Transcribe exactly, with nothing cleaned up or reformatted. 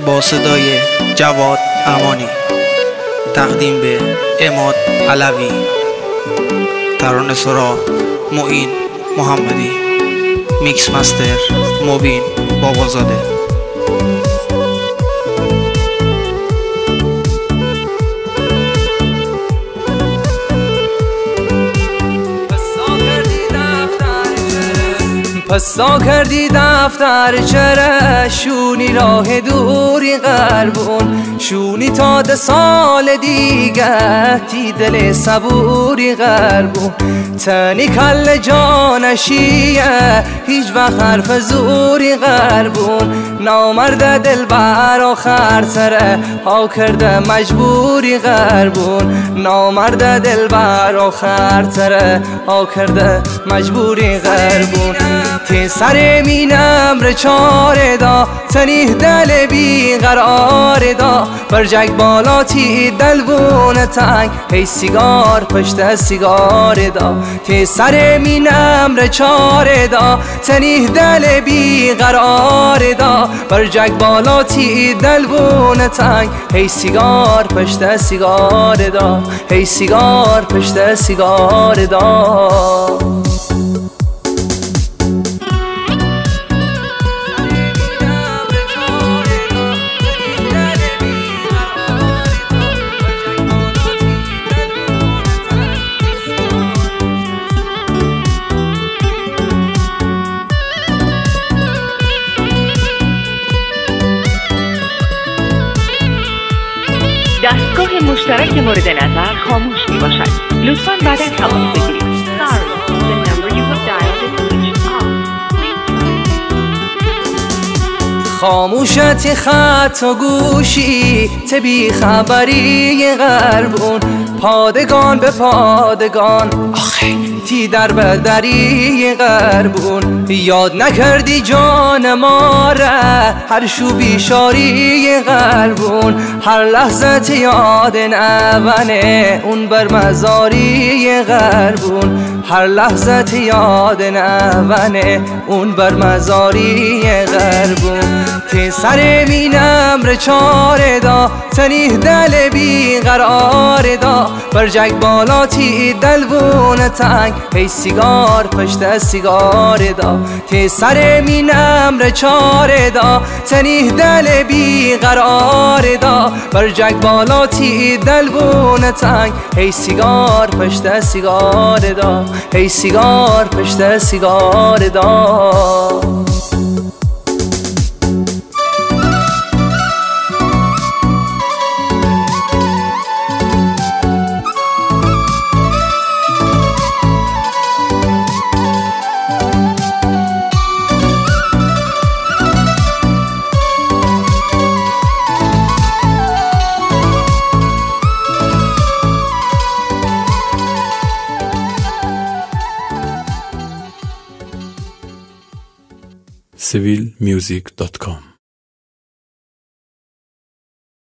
با صدای جواد امانی، تقدیم به عماد علوی، ترانه سرا معین محمدی، میکس مستر مبین بابازاده. پسا کردی دفتر چرا شونی راه دوری قربون، شونی تا ده سال دیگه تی دل صبوری قربون، تنی کل جانشیه هیچ وقت حرف زوری قربون، نامرد دل بر آخر سره ها کرده مجبوری قربون، نامرد دل بر آخر سره ها کرده مجبوری قربون. تی سر مینم ر چاره دا تنیه دل بی قرار دا، برجک بالا تی دلبون تنگ هی سیگار پشت سیگار دا، تی سر مینم ر چاره دا تنیه دل بی قرار دا، برجک بالا تی دلبون تنگ هی سیگار پشت سیگار دا، هی سیگار پشت سیگار دا. دستگاه مشترک مورد نظر خاموش می باشد. لطفاً بعد از تماس بگیرید. Sorry, the number you have dialed is switched off. خاموشت خط و گوشی تبی خبری غربون، پادگان به پادگان آخه تی در بدری غربون، یاد نکردی جان ما را هر شو بیشاری غربون، هر لحظه تی یاد نونه اون بر مزاری غربون، هر لحظه تی یاد نونه اون بر مزاری غربون، تی سر مینم ر چاره دا تنیه دل بی قرار دا، برجک بالا تی دلبون تنگ هی سیگار پشت سیگار دا، تی سر مینم ر چاره دا تنیه دل بی قرار دا، برجک بالا تی دلبون تنگ هی سیگار پشت سیگار دا، هی سیگار پشت سیگار دا. سیویل میوزیک دات کام